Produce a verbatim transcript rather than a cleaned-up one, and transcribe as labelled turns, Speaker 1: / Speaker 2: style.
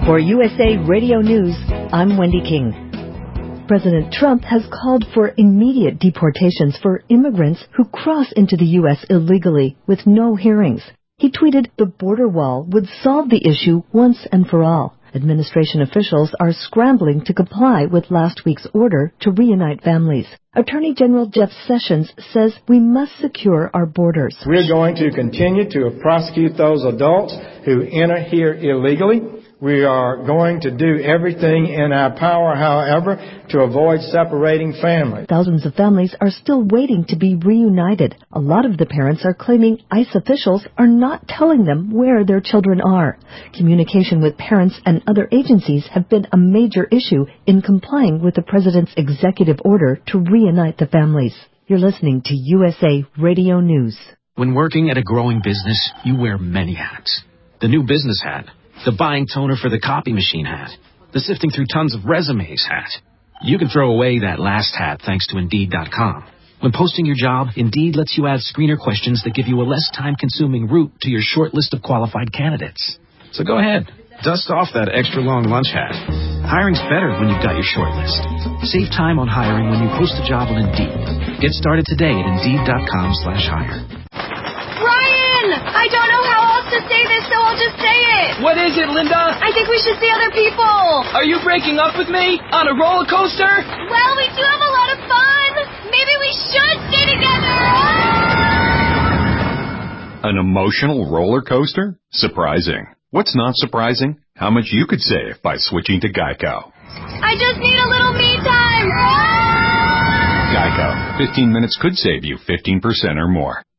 Speaker 1: For U S A Radio News, I'm Wendy King. President Trump has called for immediate deportations for immigrants who cross into the U S illegally with no hearings. He tweeted the border wall would solve the issue once and for all. Administration officials are scrambling to comply with last week's order to reunite families. Attorney General Jeff Sessions says we must secure our borders.
Speaker 2: We're going to continue to prosecute those adults who enter here illegally. We are going to do everything in our power, however, to avoid separating families.
Speaker 1: Thousands of families are still waiting to be reunited. A lot of the parents are claiming ICE officials are not telling them where their children are. Communication with parents and other agencies have been a major issue in complying with the president's executive order to reunite the families. You're listening to U S A Radio News.
Speaker 3: When working at a growing business, you wear many hats. The new business hat. The buying toner for the copy machine hat. The sifting through tons of resumes hat. You can throw away that last hat thanks to Indeed dot com. When posting your job, Indeed lets you add screener questions that give you a less time-consuming route to your short list of qualified candidates. So go ahead, dust off that extra-long lunch hat. Hiring's better when you've got your short list. Save time on hiring when you post a job on Indeed. Get started today at Indeed dot com slash hire.
Speaker 4: Ryan! I don't know how else to say this, so I'll just say it.
Speaker 5: What is it, Linda?
Speaker 4: I think we should see other people.
Speaker 5: Are you breaking up with me? On a roller coaster?
Speaker 4: Well, we do have a lot of fun. Maybe we should stay together.
Speaker 6: An emotional roller coaster? Surprising. What's not surprising? How much you could save by switching to Geico.
Speaker 4: I just need a little me time.
Speaker 6: Geico. fifteen minutes could save you fifteen percent or more.